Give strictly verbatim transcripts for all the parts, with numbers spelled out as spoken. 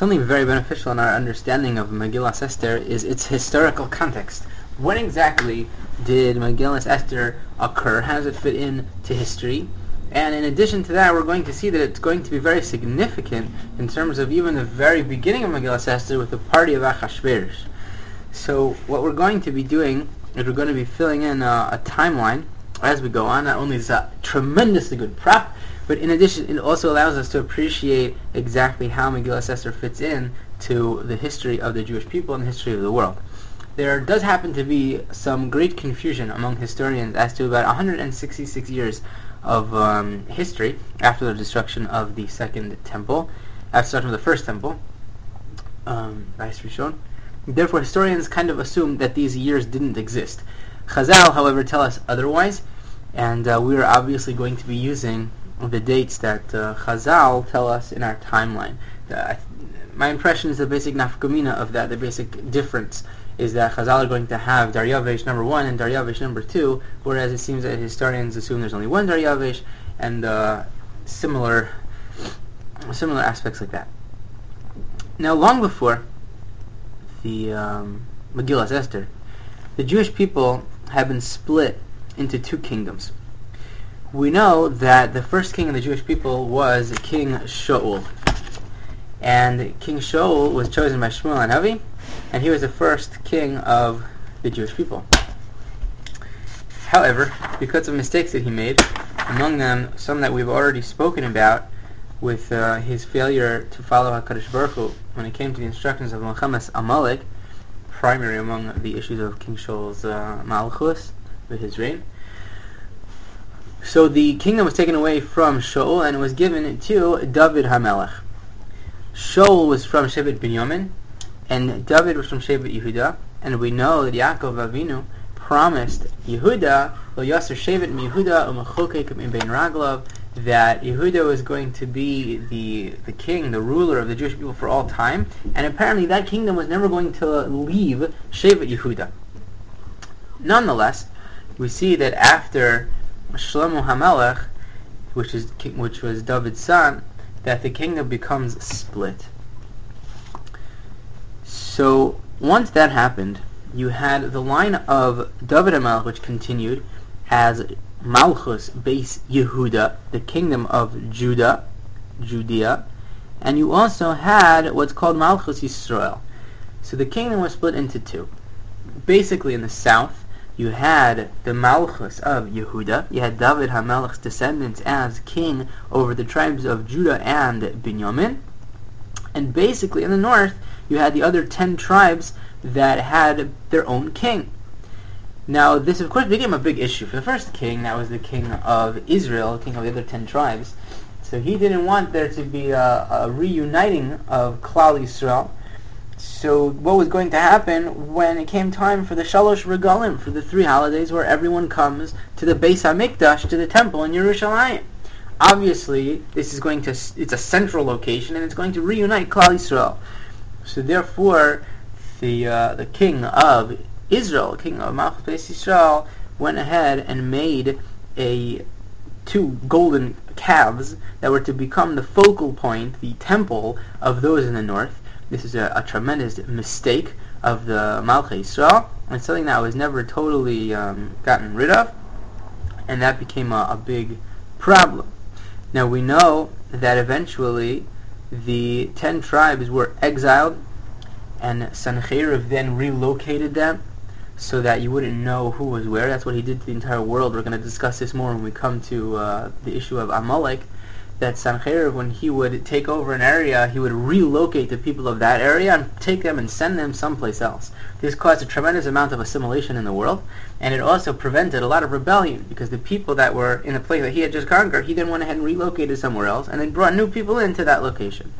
Something very beneficial in our understanding of Megillas Esther is its historical context. When exactly did Megillas Esther occur? How does it fit into history? And in addition to that, we're going to see that it's going to be very significant in terms of even the very beginning of Megillas Esther with the party of Achashverosh. So what we're going to be doing is we're going to be filling in a, a timeline as we go on. Not only is that a tremendously good prop, but in addition, it also allows us to appreciate exactly how Megillas Esther fits in to the history of the Jewish people and the history of the world. There does happen to be some great confusion among historians as to about one hundred sixty-six years of um, history after the destruction of the Second Temple, after the destruction of the First Temple, um, Bais Rishon. Therefore, historians kind of assume that these years didn't exist. Chazal, however, tell us otherwise, and uh, we are obviously going to be using the dates that uh, Chazal tell us in our timeline. Uh, my impression is the basic nafkamina of that, the basic difference, is that Chazal are going to have Daryavesh number one and Daryavesh number two, whereas it seems that historians assume there's only one Daryavesh, and uh, similar similar aspects like that. Now, long before the um, Megillas Esther, the Jewish people have been split into two kingdoms. We know that the first king of the Jewish people was King Shaul. And King Shaul was chosen by Shmuel HaNavi, and he was the first king of the Jewish people. However, because of mistakes that he made, among them some that we've already spoken about, with uh, his failure to follow HaKadosh Baruch Hu when it came to the instructions of Milchemes Amalek, primary among the issues of King Shaul's uh, Malchus, with his reign. So the kingdom was taken away from Shaul and it was given to David HaMelech. Shaul was from Shevet Binyamin, and David was from Shevet Yehuda, and we know that Yaakov Avinu promised Yehuda, Lo Yasser Shevet Mi Yehuda U'Mechokek Mi Bein Raglav, that Yehuda was going to be the the king, the ruler of the Jewish people for all time, and apparently that kingdom was never going to leave Shevet Yehuda. Nonetheless, we see that after Shlomo HaMelech, which is which was David's son, that the kingdom becomes split. So once that happened, you had the line of David HaMelech, which continued as Malchus Beis Yehuda, the kingdom of Judah, Judea, and you also had what's called Malchus Yisrael. So the kingdom was split into two. Basically, in the south, you had the Malchus of Yehuda, you had David HaMelech's descendants as king over the tribes of Judah and Binyamin, and basically in the north, you had the other ten tribes that had their own king. Now, this of course became a big issue. For the first king, that was the king of Israel, king of the other ten tribes, so he didn't want there to be a, a reuniting of Klal Yisrael. So what was going to happen when it came time for the Shalosh Regalim, for the three holidays where everyone comes to the Beis HaMikdash, to the temple in Yerushalayim? Obviously, this is going to, it's a central location, and it's going to reunite Klal Yisrael. So therefore, the uh, the king of Israel, king of Malchus Beis Yisrael, went ahead and made a two golden calves that were to become the focal point, the temple of those in the north. This is a, a tremendous mistake of the Malchus Yisrael, and something that was never totally um, gotten rid of, and that became a, a big problem. Now we know that eventually the ten tribes were exiled, and Sancheriv then relocated them so that you wouldn't know who was where. That's what he did to the entire world. We're going to discuss this more when we come to uh, the issue of Amalek. That Sancheriv, when he would take over an area, he would relocate the people of that area and take them and send them someplace else. This caused a tremendous amount of assimilation in the world, and it also prevented a lot of rebellion, because the people that were in the place that he had just conquered, he then went ahead and relocated somewhere else, and then brought new people into that location.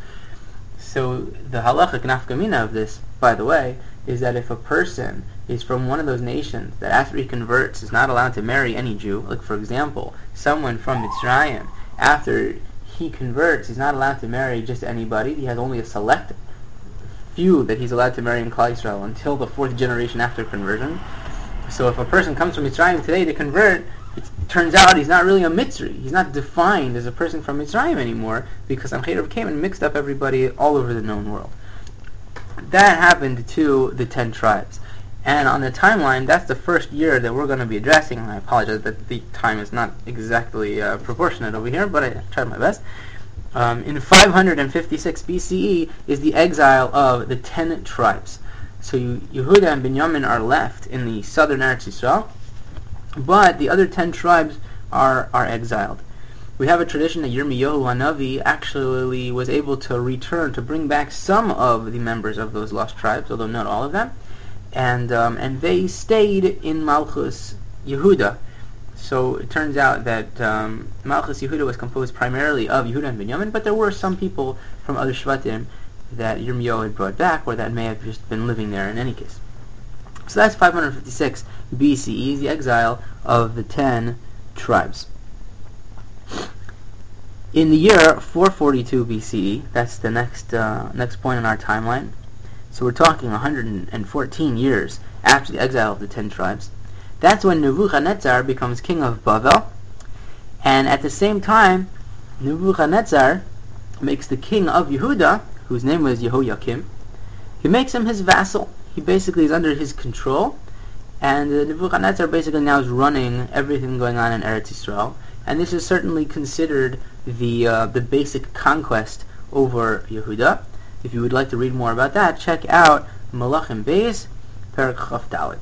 So the halachic nafkamina of this, by the way, is that if a person is from one of those nations that after he converts is not allowed to marry any Jew, like for example, someone from Mitzrayim, after he converts, he's not allowed to marry just anybody. He has only a select few that he's allowed to marry in Klal Yisrael until the fourth generation after conversion. So if a person comes from Mitzrayim today to convert, it's turns out he's not really a Mitzri. He's not defined as a person from Mitzrayim anymore, because Sancheriv came and mixed up everybody all over the known world. That happened to the ten tribes. And on the timeline, that's the first year that we're going to be addressing. And I apologize that the time is not exactly uh, proportionate over here, but I tried my best. Um, in five hundred fifty-six B C E is the exile of the ten tribes. So Yehuda and Binyamin are left in the southern Eretz Yisrael, but the other ten tribes are are exiled. We have a tradition that Yirmiyahu Hanavi actually was able to return, to bring back some of the members of those lost tribes, although not all of them, and um, and they stayed in Malchus Yehuda. So it turns out that um, Malchus Yehuda was composed primarily of Yehuda and Binyamin, but there were some people from other Shvatim that Yirmiyahu had brought back, or that may have just been living there in any case. So that's five hundred fifty-six B C E, the exile of the ten tribes. In the year four forty-two B C E, that's the next uh, next point in our timeline, so we're talking one hundred fourteen years after the exile of the ten tribes, that's when Nebuchadnezzar becomes king of Bavel, and at the same time, Nebuchadnezzar makes the king of Yehuda, whose name was Yehoiakim, he makes him his vassal. He basically is under his control, and uh, Nebuchadnezzar basically now is running everything going on in Eretz Yisrael, and this is certainly considered the uh, the basic conquest over Yehuda. If you would like to read more about that, check out Malachim Beis, Perek Chaf Dalet.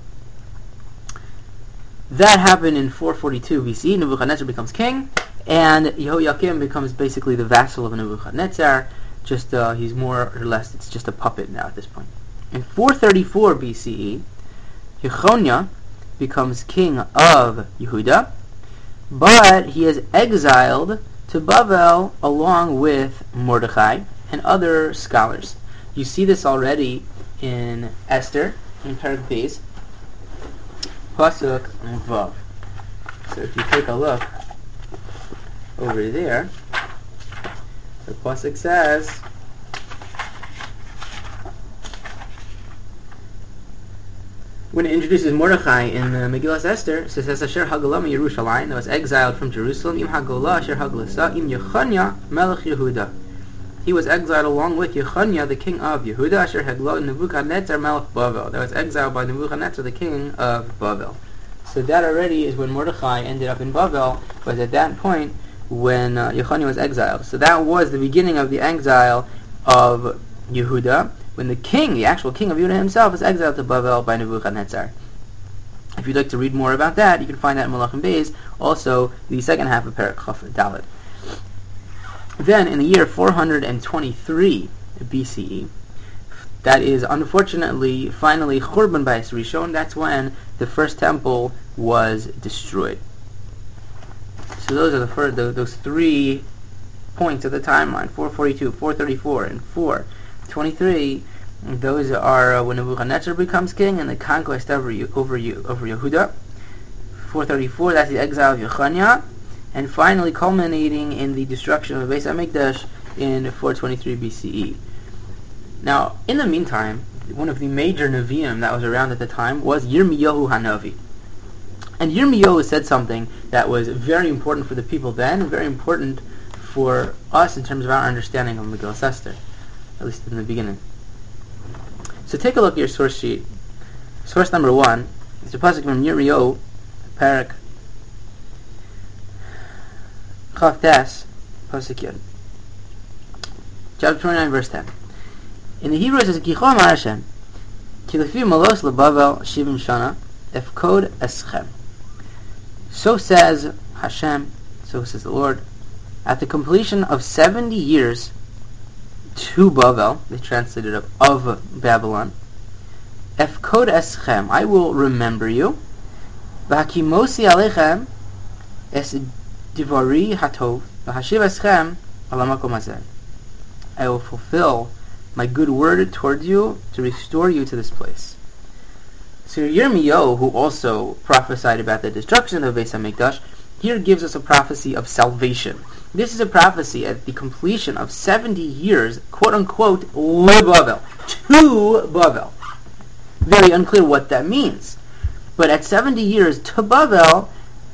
That happened in four forty-two B C. Nebuchadnezzar becomes king, and Yehoiakim becomes basically the vassal of Nebuchadnezzar. Just uh, he's more or less, it's just a puppet now at this point. In four thirty-four B C E, Yechonia becomes king of Yehuda, but he is exiled to Bavel along with Mordechai and other scholars. You see this already in Esther, in Perek Beis, Pasuk Vav. So if you take a look over there, the Pasuk says, when it introduces Mordechai in uh, Megillas Esther, it says, Asher Hagalah Yerushalayim, that was exiled from Jerusalem, Im Hagalah Asher Hagalasa, Im Yechonia Melech Yehuda. He was exiled along with Yechonia, the king of Yehuda, Asher Haglo Nebuchadnezzar Melech Bavel, that was exiled by Nebuchadnezzar, the king of Bavel. So that already is when Mordechai ended up in Bavel, was at that point when uh, Yechonia was exiled. So that was the beginning of the exile of Yehuda, when the king, the actual king of Yehuda himself, is exiled to Bavel by Nebuchadnezzar. If you'd like to read more about that, you can find that in Malachim Beis, also the second half of Perek Chaf Dalet. Then, in the year four hundred twenty-three B C E, that is unfortunately finally Churban Bayis Rishon, that's when the first temple was destroyed. So those are the first, those three points of the timeline, four forty-two, four thirty-four, and four twenty-three. Those are uh, when Nebuchadnezzar becomes king and the conquest over over over Yehuda. four thirty-four, that's the exile of Yechonia, and finally culminating in the destruction of Beis HaMikdash in four twenty-three B C E. Now, in the meantime, one of the major Nevi'im that was around at the time was Yirmiyahu Hanavi. And Yirmiyahu said something that was very important for the people then, and very important for us in terms of our understanding of Megillas Esther, at least in the beginning. So take a look at your source sheet. Source number one is a pasuk from Yirmiyahu, Perek Chaf Tes, pasuk Yud, chapter twenty-nine, verse ten. In the Hebrew it says, Kichom Hashem, Ki lefi malos leBavel shivim shana, efkod eschem. So says Hashem, so says the Lord, at the completion of seventy years to Bavel, they translated of, of Babylon, efkod eschem, I will remember you, v'hakimosi alechem es divari hatov, v'hashiv eschem ala makom hazeh. I will fulfill my good word towards you to restore you to this place. So Yirmiyahu, who also prophesied about the destruction of Beis HaMikdash, here gives us a prophecy of salvation. This is a prophecy at the completion of seventy years, quote-unquote, le-Bavel, to Bavel. Very unclear what that means. But at seventy years to Bavel,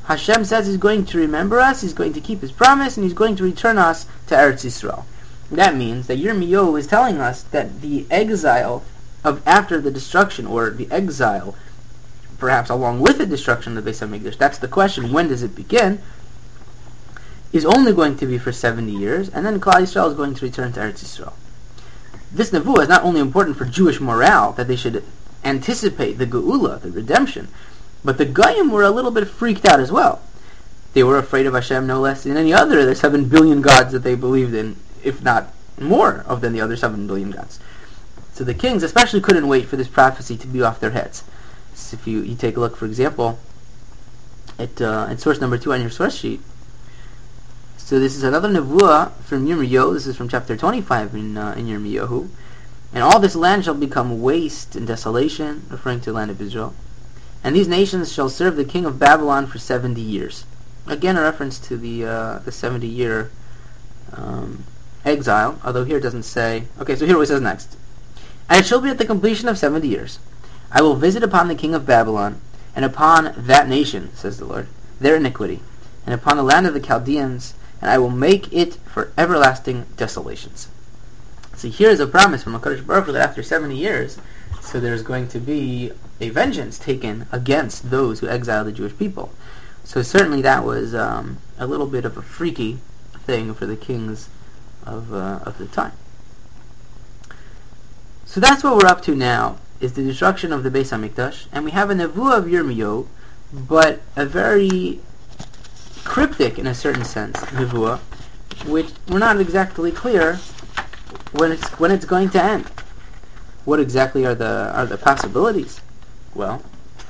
Hashem says He's going to remember us, He's going to keep His promise, and He's going to return us to Eretz Yisrael. That means that Yirmiyahu is telling us that the exile of after the destruction, or the exile, perhaps along with the destruction of the Beis HaMikdash, that's the question, when does it begin, is only going to be for seventy years, and then Klal Yisrael is going to return to Eretz Yisrael. This nevuah is not only important for Jewish morale, that they should anticipate the geula, the redemption, but the Goyim were a little bit freaked out as well. They were afraid of Hashem no less than any other of the seven billion gods that they believed in, if not more of than the other seven billion gods. So the kings especially couldn't wait for this prophecy to be off their heads. So if you, you take a look, for example, at, uh, at source number two on your source sheet. So this is another nevuah from Yirmiyahu. This is from chapter twenty-five in uh, in Yirmiyahu. And all this land shall become waste and desolation, referring to the land of Israel. And these nations shall serve the king of Babylon for seventy years. Again, a reference to the uh, the seventy year um, exile. Although here it doesn't say. Okay, so here what it says next. And it shall be at the completion of seventy years, I will visit upon the king of Babylon, and upon that nation, says the Lord, their iniquity, and upon the land of the Chaldeans, and I will make it for everlasting desolations. See, here's a promise from HaKadosh Baruch Hu that after seventy years, so there's going to be a vengeance taken against those who exile the Jewish people. So certainly that was um, a little bit of a freaky thing for the kings of uh, of the time. So that's what we're up to now, is the destruction of the Beis HaMikdash, and we have a nevuah of Yirmiyahu, but a very cryptic, in a certain sense, nevuah, which we're not exactly clear when it's when it's going to end. What exactly are the are the possibilities? Well,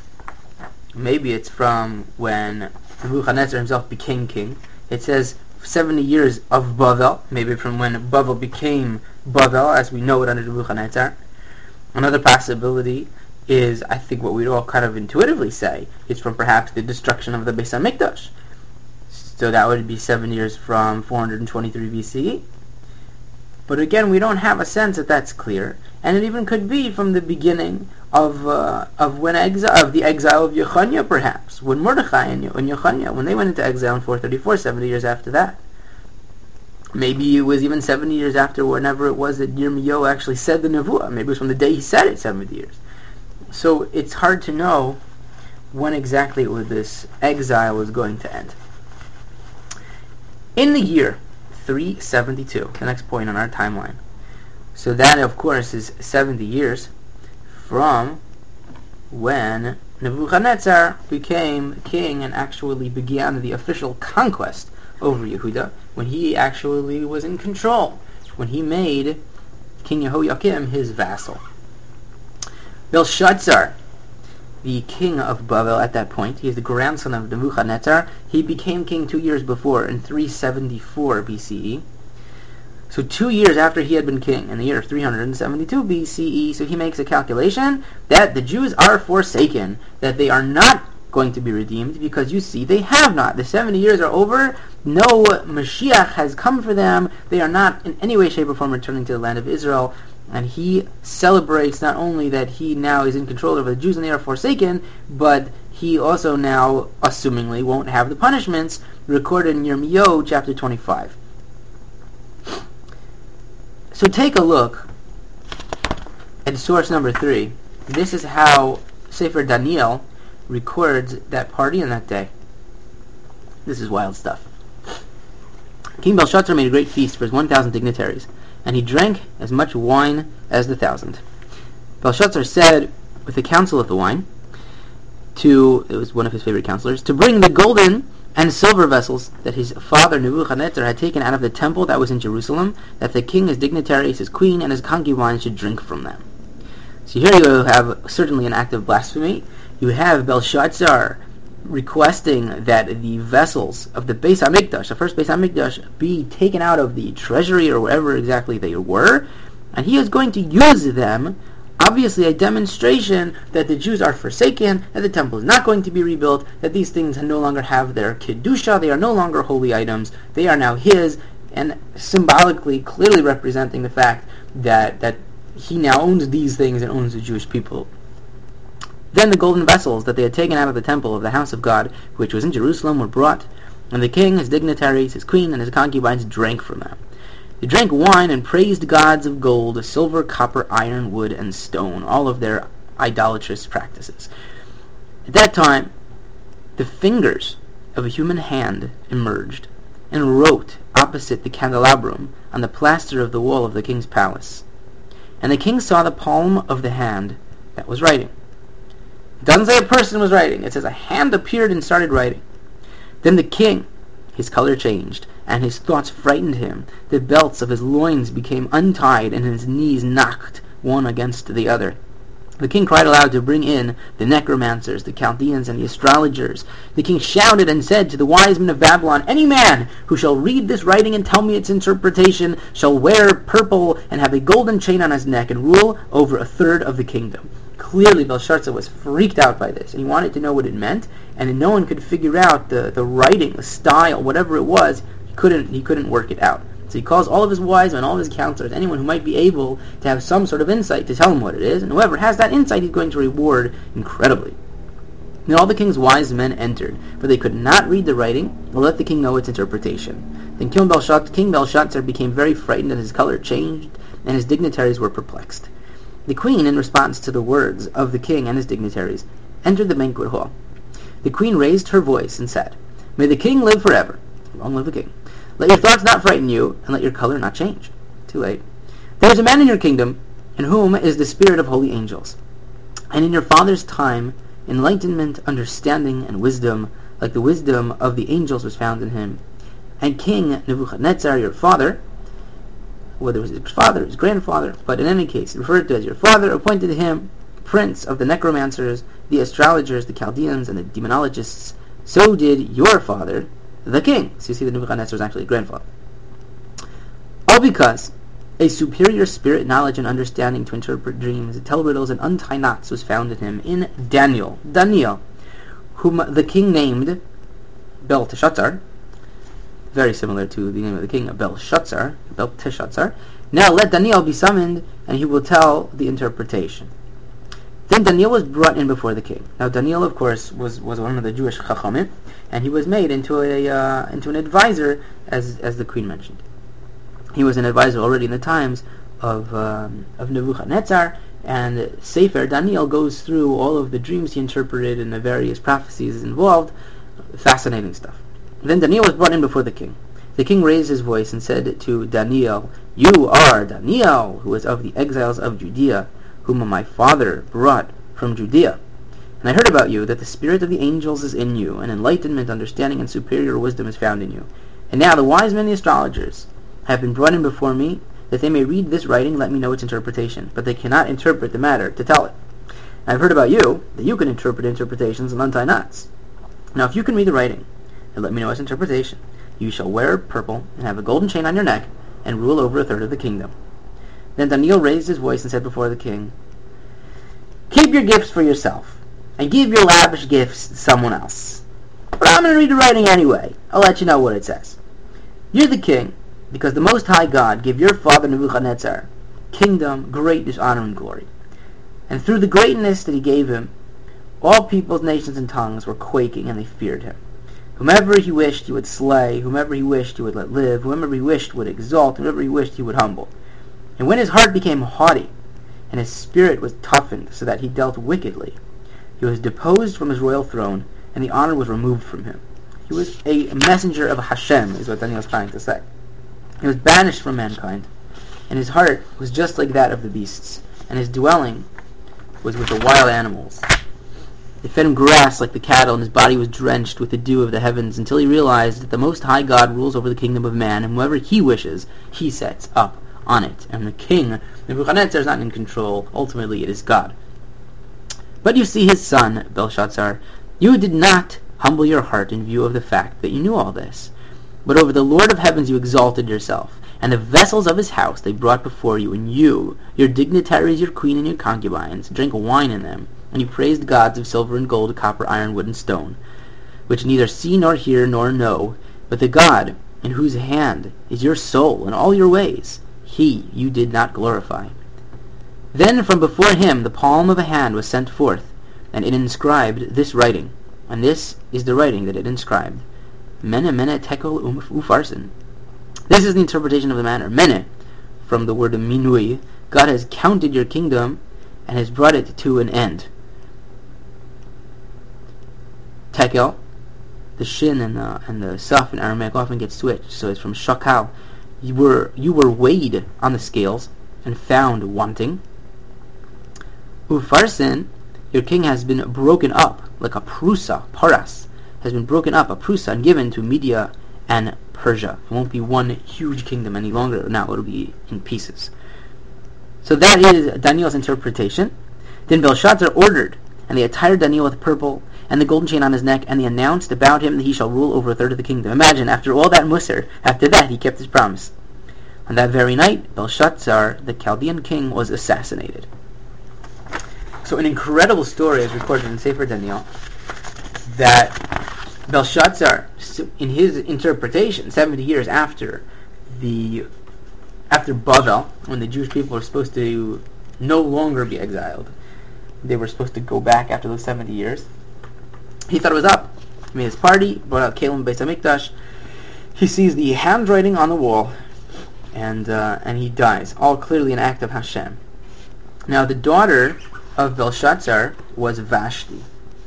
maybe it's from when Nebuchadnezzar himself became king. It says seventy years of Bavel, maybe from when Bavel became Bavel, as we know it under Nebuchadnezzar. Another possibility is, I think what we'd all kind of intuitively say, is from perhaps the destruction of the Beis HaMikdash. So that would be seven years from four hundred twenty-three B C E. But again, we don't have a sense that that's clear, and it even could be from the beginning of uh, of when exile of the exile of Yechoniah, perhaps when Mordechai and, and Yechoniah, when they went into exile in four thirty-four, seventy years after that. Maybe it was even seventy years after whenever it was that Yirmiyahu actually said the nevuah. Maybe it was from the day he said it, seventy years. So it's hard to know when exactly it was this exile was going to end. In the year three seventy-two, the next point on our timeline. So that, of course, is seventy years from when Nebuchadnezzar became king and actually began the official conquest over Yehuda, when he actually was in control, when he made King Yehoiakim his vassal. Belshazzar, the king of Bavel at that point, he is the grandson of Nebuchadnezzar. He became king two years before, in three seventy-four B C E. So two years after he had been king, in the year three seventy-two B C E, so he makes a calculation that the Jews are forsaken, that they are not going to be redeemed, because you see, they have not. The seventy years are over, no Mashiach has come for them, they are not in any way, shape, or form returning to the land of Israel. And he celebrates not only that he now is in control over the Jews and they are forsaken, but he also now, assumingly, won't have the punishments recorded in Yirmiyahu chapter twenty-five. So take a look at source number three. This is how Sefer Daniel records that party on that day. This is wild stuff. King Belshazzar made a great feast for his one thousand dignitaries, and he drank as much wine as the thousand. Belshazzar said, with the council of the wine, to, it was one of his favorite counselors, to bring the golden and silver vessels that his father Nebuchadnezzar had taken out of the temple that was in Jerusalem, that the king, his dignitaries, his queen, and his concubines should drink from them. So here you have certainly an act of blasphemy. You have Belshazzar requesting that the vessels of the Beis HaMikdash, the first Beis HaMikdash, be taken out of the treasury or wherever exactly they were, and he is going to use them, obviously a demonstration that the Jews are forsaken, that the temple is not going to be rebuilt, that these things no longer have their Kedusha, they are no longer holy items, they are now his, and symbolically, clearly representing the fact that, that he now owns these things and owns the Jewish people. Then the golden vessels that they had taken out of the temple of the house of God, which was in Jerusalem, were brought, and the king, his dignitaries, his queen, and his concubines drank from them. They drank wine and praised gods of gold, silver, copper, iron, wood, and stone, all of their idolatrous practices. At that time, the fingers of a human hand emerged and wrote opposite the candelabrum on the plaster of the wall of the king's palace. And the king saw the palm of the hand that was writing. It doesn't say a person was writing. It says a hand appeared and started writing. Then the king, his color changed, and his thoughts frightened him. The belts of his loins became untied, and his knees knocked one against the other. The king cried aloud to bring in the necromancers, the Chaldeans, and the astrologers. The king shouted and said to the wise men of Babylon, "Any man who shall read this writing and tell me its interpretation shall wear purple and have a golden chain on his neck and rule over a third of the kingdom." Clearly Belshazzar was freaked out by this, and he wanted to know what it meant, and no one could figure out the, the writing, the style, whatever it was. He couldn't, he couldn't work it out. So he calls all of his wise men, all of his counselors, anyone who might be able to have some sort of insight to tell him what it is, and whoever has that insight he's going to reward incredibly. Then all the king's wise men entered, for they could not read the writing or let the king know its interpretation. Then King Belshazzar, King Belshazzar became very frightened, and his color changed, and his dignitaries were perplexed. The queen, in response to the words of the king and his dignitaries, entered the banquet hall. The queen raised her voice and said, "May the king live forever." Long live the king. "Let your thoughts not frighten you, and let your color not change." Too late. "There is a man in your kingdom, in whom is the spirit of holy angels. And in your father's time, enlightenment, understanding, and wisdom, like the wisdom of the angels, was found in him. And King Nebuchadnezzar, your father," whether it was his father, his grandfather, but in any case, referred to as your father, "appointed him prince of the necromancers, the astrologers, the Chaldeans, and the demonologists. So did your father, the king." So you see that Nebuchadnezzar was actually a grandfather. "All because a superior spirit, knowledge, and understanding to interpret dreams, tell riddles, and untie knots was found in him, in Daniel, Daniel, whom the king named Belteshazzar," very similar to the name of the king, Belshazzar, Belteshazzar. "Now let Daniel be summoned, and he will tell the interpretation." Then Daniel was brought in before the king. Now Daniel, of course, was, was one of the Jewish Chachamim, and he was made into a uh, into an advisor, as as the queen mentioned. He was an advisor already in the times of um, of Nebuchadnezzar, and Sefer Daniel goes through all of the dreams he interpreted and the various prophecies involved. Fascinating stuff. Then Daniel was brought in before the king. The king raised his voice and said to Daniel, "You are Daniel, who is of the exiles of Judea, whom my father brought from Judea. And I heard about you, that the spirit of the angels is in you, and enlightenment, understanding, and superior wisdom is found in you. And now the wise men, the astrologers, have been brought in before me, that they may read this writing and let me know its interpretation. But they cannot interpret the matter to tell it. And I've heard about you, that you can interpret interpretations and untie knots. Now if you can read the writing, and let me know its interpretation, you shall wear purple, and have a golden chain on your neck, and rule over a third of the kingdom." Then Daniel raised his voice and said before the king, "Keep your gifts for yourself, and give your lavish gifts to someone else. But I'm going to read the writing anyway. I'll let you know what it says. You're the king, because the Most High God gave your father Nebuchadnezzar kingdom, greatness, honor, and glory. And through the greatness that he gave him, all peoples, nations, and tongues were quaking, and they feared him. Whomever he wished he would slay, whomever he wished he would let live, whomever he wished would exalt, whomever he wished he would humble. And when his heart became haughty, and his spirit was toughened so that he dealt wickedly, he was deposed from his royal throne, and the honor was removed from him." He was a messenger of Hashem, is what Daniel is trying to say. He was banished from mankind, and his heart was just like that of the beasts, and his dwelling was with the wild animals. They fed him grass like the cattle, and his body was drenched with the dew of the heavens, until he realized that the Most High God rules over the kingdom of man, and whoever he wishes, he sets up on it. And the king, Nebuchadnezzar, is not in control. Ultimately, it is God. "But you see, his son, Belshazzar, you did not humble your heart in view of the fact that you knew all this. But over the Lord of heavens you exalted yourself, and the vessels of his house they brought before you, and you, your dignitaries, your queen, and your concubines, drank wine in them, and you praised gods of silver and gold, copper, iron, wood, and stone, which neither see nor hear nor know, but the God in whose hand is your soul and all your ways, he you did not glorify. Then from before him the palm of a hand was sent forth, and it inscribed this writing, and this is the writing that it inscribed: Mene mene tekel ufarsin. This is the interpretation of the matter. Mene, from the word minui, God has counted your kingdom and has brought it to an end. Tekel, the shin and the and the saf in Aramaic often get switched, so it's from shakal. You were you were weighed on the scales and found wanting. Ufarsin, your king has been broken up like a prusa, paras, has been broken up, a prusa, and given to Media and Persia. It won't be one huge kingdom any longer. Now it'll be in pieces. So that is Daniel's interpretation. Then Belshazzar ordered, and they attired Daniel with purple and the golden chain on his neck, and they announced about him that he shall rule over a third of the kingdom. Imagine, after all that musr, after that he kept his promise. On that very night, Belshazzar, the Chaldean king, was assassinated. So an incredible story is recorded in Sefer Daniel, that Belshazzar, in his interpretation, seventy years after the after Babel, when the Jewish people were supposed to no longer be exiled, they were supposed to go back after those seventy years. He thought it was up. He made his party, brought out Kalim Beis HaMikdash. He sees the handwriting on the wall, and uh, and he dies. All clearly an act of Hashem. Now the daughter of Belshazzar was Vashti,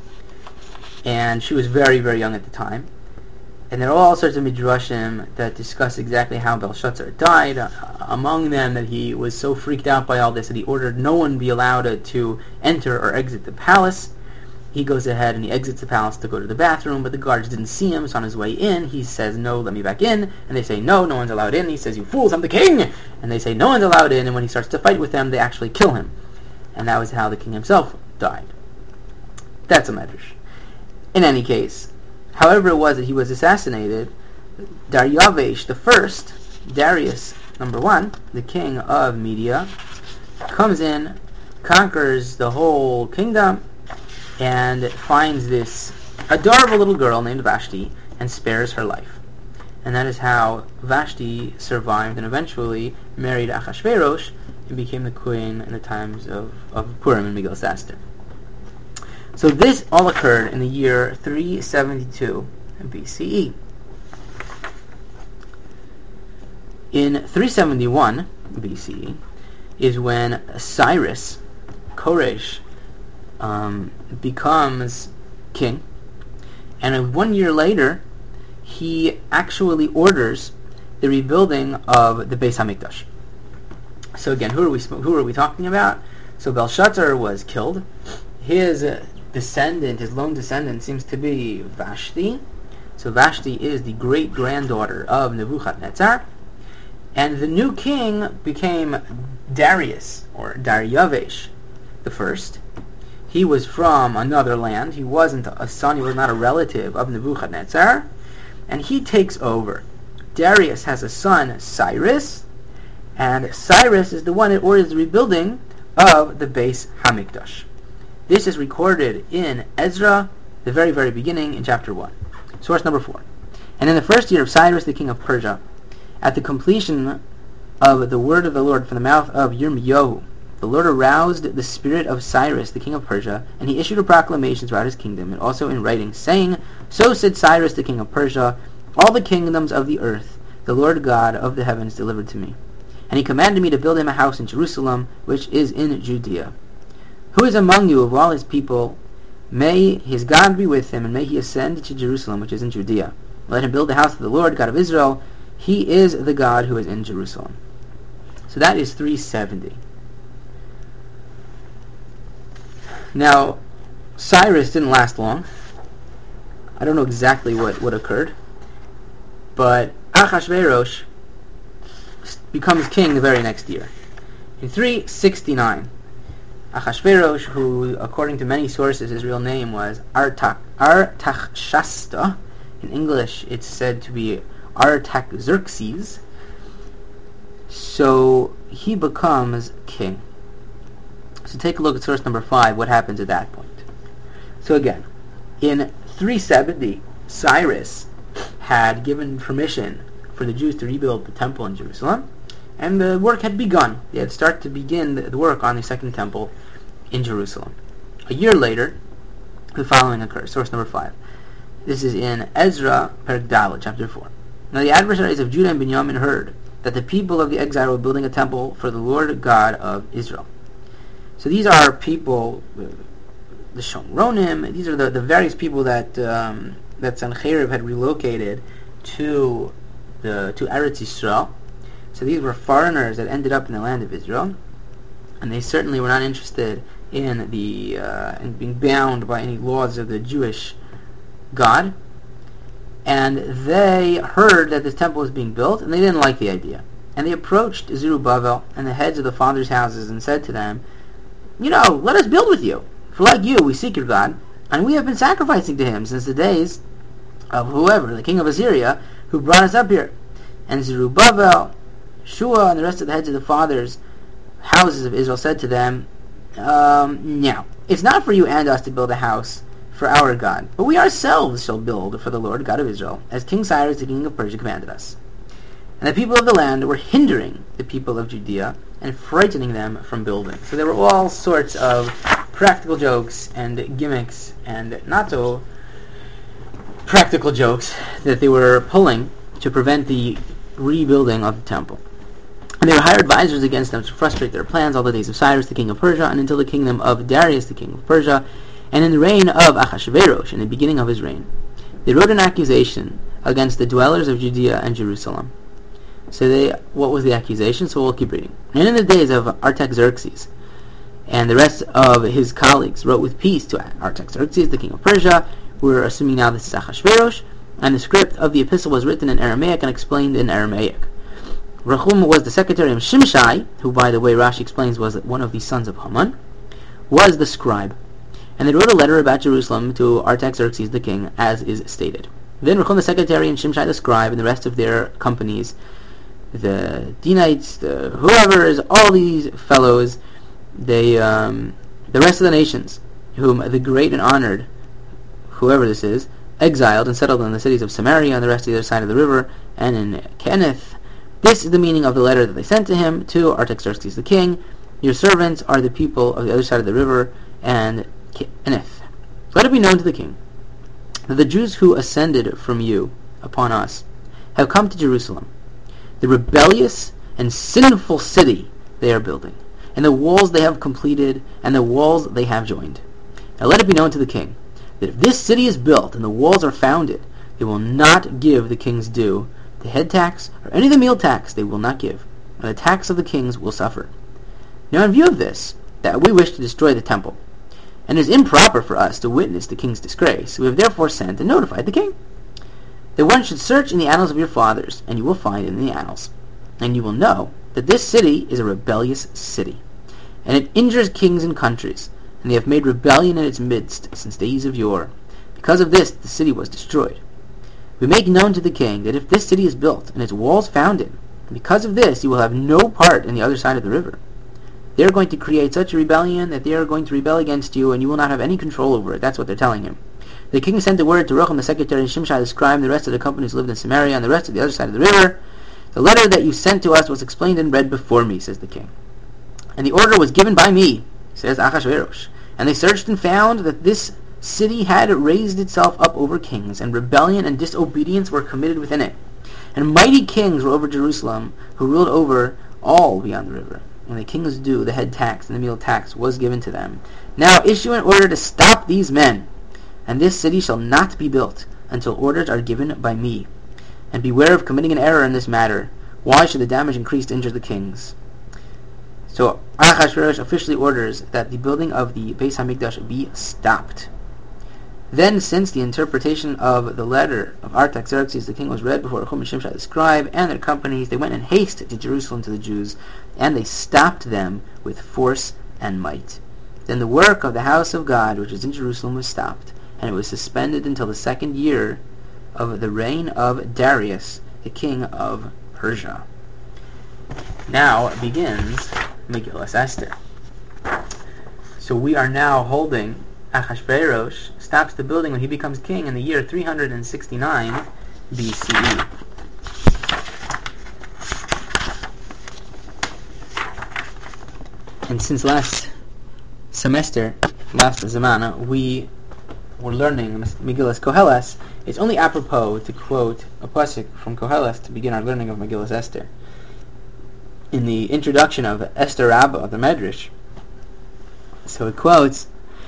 and she was very, very young at the time. And there are all sorts of midrashim that discuss exactly how Belshazzar died. Uh, among them, that he was so freaked out by all this that he ordered no one be allowed uh, to enter or exit the palace. He goes ahead and he exits the palace to go to the bathroom, but the guards didn't see him, so on his way in, he says, "No, let me back in." And they say, "No, no one's allowed in." He says, "You fools, I'm the king!" And they say, "No one's allowed in." And when he starts to fight with them, they actually kill him. And that was how the king himself died. That's a medrash. In any case, however it was that he was assassinated, Daryavesh the first, Darius number one, the king of Media, comes in, conquers the whole kingdom, and finds this adorable little girl named Vashti and spares her life. And that is how Vashti survived and eventually married Achashverosh and became the queen in the times of, of Purim and Megillas Esther. So this all occurred in the year three seventy-two B C E. In three seventy-one B C E is when Cyrus, Koresh, um, becomes king, and one year later he actually orders the rebuilding of the Beis HaMikdash. So again, who are we who are we talking about? So Belshazzar was killed. His uh, descendant, his lone descendant, seems to be Vashti. So Vashti is the great granddaughter of Nebuchadnezzar, and the new king became Darius, or Daryavesh the first. He was from another land. He wasn't a son. He was not a relative of Nebuchadnezzar, and he takes over. Darius has a son, Cyrus, and Cyrus is the one that orders the rebuilding of the Beis HaMikdash. This is recorded in Ezra, the very, very beginning, in chapter one. Source number four. And in the first year of Cyrus, the king of Persia, at the completion of the word of the Lord from the mouth of Yirmiyahu, the Lord aroused the spirit of Cyrus, the king of Persia, and he issued a proclamation throughout his kingdom, and also in writing, saying, "So said Cyrus, the king of Persia, all the kingdoms of the earth, the Lord God of the heavens delivered to me. And he commanded me to build him a house in Jerusalem, which is in Judea. Who is among you of all his people? May his God be with him, and may he ascend to Jerusalem, which is in Judea. Let him build the house of the Lord, God of Israel. He is the God who is in Jerusalem." So that is three seventy. Now, Cyrus didn't last long. I don't know exactly what, what occurred, but Achashverosh becomes king the very next year. In three sixty-nine, Achashverosh, who according to many sources his real name was Artak, Artaxerxes, in English it's said to be Artaxerxes, so he becomes king. So take a look at source number five, what happens at that point. So again, in three seventy, Cyrus had given permission for the Jews to rebuild the temple in Jerusalem, and the work had begun. They had started to begin the work on the second temple in Jerusalem. A year later, the following occurs. Source number five. This is in Ezra, Perek Dalet, chapter four. Now the adversaries of Judah and Benjamin heard that the people of the exile were building a temple for the Lord God of Israel. So these are people, the Shomronim, these are the, the various people that um, that Sancherib had relocated to the to Eretz Yisrael. So these were foreigners that ended up in the land of Israel, and they certainly were not interested in the uh, in being bound by any laws of the Jewish God. And they heard that this temple was being built, and they didn't like the idea. And they approached Zerubbabel and the heads of the fathers' houses and said to them, "You know, let us build with you. For like you, we seek your God, and we have been sacrificing to him since the days of whoever, the king of Assyria, who brought us up here." And Zerubbabel, Shua, and the rest of the heads of the fathers' houses of Israel said to them, um, "Now, it's not for you and us to build a house for our God, but we ourselves shall build for the Lord God of Israel, as King Cyrus the king of Persia commanded us." And the people of the land were hindering the people of Judea and frightening them from building. So there were all sorts of practical jokes and gimmicks and not so practical jokes that they were pulling to prevent the rebuilding of the temple. And they were hired advisors against them to frustrate their plans all the days of Cyrus the king of Persia and until the kingdom of Darius the king of Persia, and in the reign of Achashverosh, in the beginning of his reign. They wrote an accusation against the dwellers of Judea and Jerusalem. So they, what was the accusation? So we'll keep reading. And in the days of Artaxerxes, and the rest of his colleagues wrote with peace to Artaxerxes, the king of Persia. We're assuming now this is Achashverosh, and the script of the epistle was written in Aramaic and explained in Aramaic. Rechum was the secretary of Shimshai, who, by the way, Rashi explains was one of the sons of Haman, was the scribe. And they wrote a letter about Jerusalem to Artaxerxes the king, as is stated. Then Rechum the secretary and Shimshai the scribe and the rest of their companies, the Dinites, the whoever is, all these fellows, they, um, the rest of the nations, whom the great and honored, whoever this is, exiled and settled in the cities of Samaria and the rest of the other side of the river, and in Kenneth. This is the meaning of the letter that they sent to him, to Artaxerxes the king. Your servants are the people of the other side of the river, and Kenneth. Let it be known to the king that the Jews who ascended from you upon us have come to Jerusalem, the rebellious and sinful city they are building, and the walls they have completed, and the walls they have joined. Now let it be known to the king that if this city is built and the walls are founded, they will not give the king's due, the head tax, or any of the meal tax they will not give, and the tax of the kings will suffer. Now in view of this, that we wish to destroy the temple, and it is improper for us to witness the king's disgrace, we have therefore sent and notified the king that one should search in the annals of your fathers, and you will find in the annals, and you will know that this city is a rebellious city, and it injures kings and countries, and they have made rebellion in its midst since days of yore. Because of this, the city was destroyed. We make known to the king that if this city is built, and its walls founded, and because of this you will have no part in the other side of the river, they are going to create such a rebellion that they are going to rebel against you, and you will not have any control over it. That's what they're telling him. The king sent a word to Rechum the secretary, and Shimshai the scribe, and the rest of the companies who lived in Samaria, and the rest of the other side of the river. The letter that you sent to us was explained and read before me, says the king. And the order was given by me, says Achashverosh. And they searched and found that this city had raised itself up over kings, and rebellion and disobedience were committed within it. And mighty kings were over Jerusalem, who ruled over all beyond the river. And the king's due, the head tax and the meal tax, was given to them. Now issue an order to stop these men, and this city shall not be built until orders are given by me. And beware of committing an error in this matter. Why should the damage increase to injure the kings? So Achashverosh officially orders that the building of the Beis Hamikdash be stopped. Then, since the interpretation of the letter of Artaxerxes the king was read before Rechum and Shimshai the scribe and their companies, they went in haste to Jerusalem to the Jews, and they stopped them with force and might. Then the work of the house of God, which is in Jerusalem, was stopped, and it was suspended until the second year of the reign of Darius, the king of Persia. Now begins Megillas Esther. So we are now holding Achashverosh stops the building when he becomes king in the year three hundred sixty-nine B C E. And since last semester, last Zamana, we we're learning Megillas Koheles, it's only apropos to quote a pasuk from Koheles to begin our learning of Megillas Esther. In the introduction of Esther Rabbah, the Medrash, so it quotes,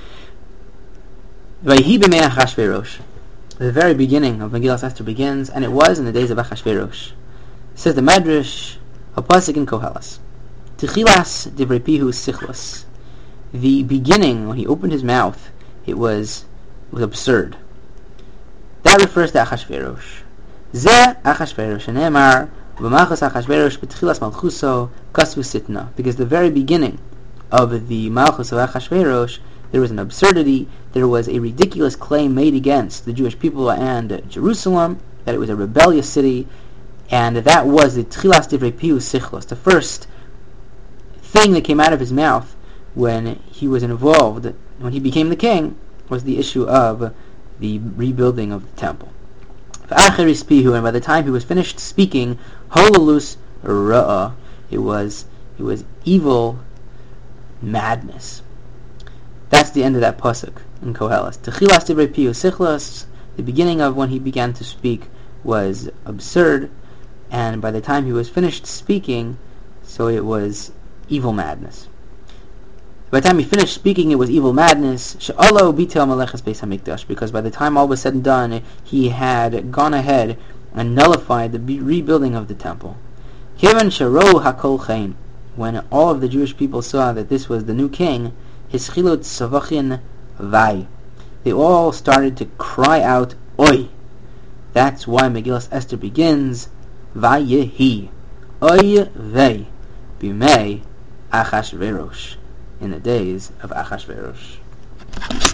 Vayhi b'mei Achashverosh. The very beginning of Megillas Esther begins, and it was in the days of Achashverosh. Says the Medrash, a pasuk in Koheles. Tichilas divrei pihu sichlos. The beginning, when he opened his mouth, it was was absurd. That refers to Achashverosh. Zeh Achashverosh, Ne'emar v'malchus Achashverosh b'tchilas malchuso kasvu sitna. Because the very beginning of the malchus of Achashverosh, there was an absurdity, there was a ridiculous claim made against the Jewish people and Jerusalem, that it was a rebellious city, and that was the tchilas divrei pihu sichlos, the first thing that came out of his mouth when he was involved, when he became the king, was the issue of the rebuilding of the temple. And by the time he was finished speaking, hololus ra'ah, it was it was evil madness. That's the end of that pasuk in Koheles. Techilas divrei pihu sichlos, the beginning of when he began to speak was absurd, and by the time he was finished speaking, so it was evil madness. By the time he finished speaking, it was evil madness. She'alo bitel malechas beis hamikdash, because by the time all was said and done, he had gone ahead and nullified the be- rebuilding of the temple. Kivan sharo hakol chayin, when all of the Jewish people saw that this was the new king, hischilot savachin vai, they all started to cry out, Oi! That's why Megillas Esther begins, Vayehi, Oy vei, bimei Achashverosh, in the days of Achashverosh.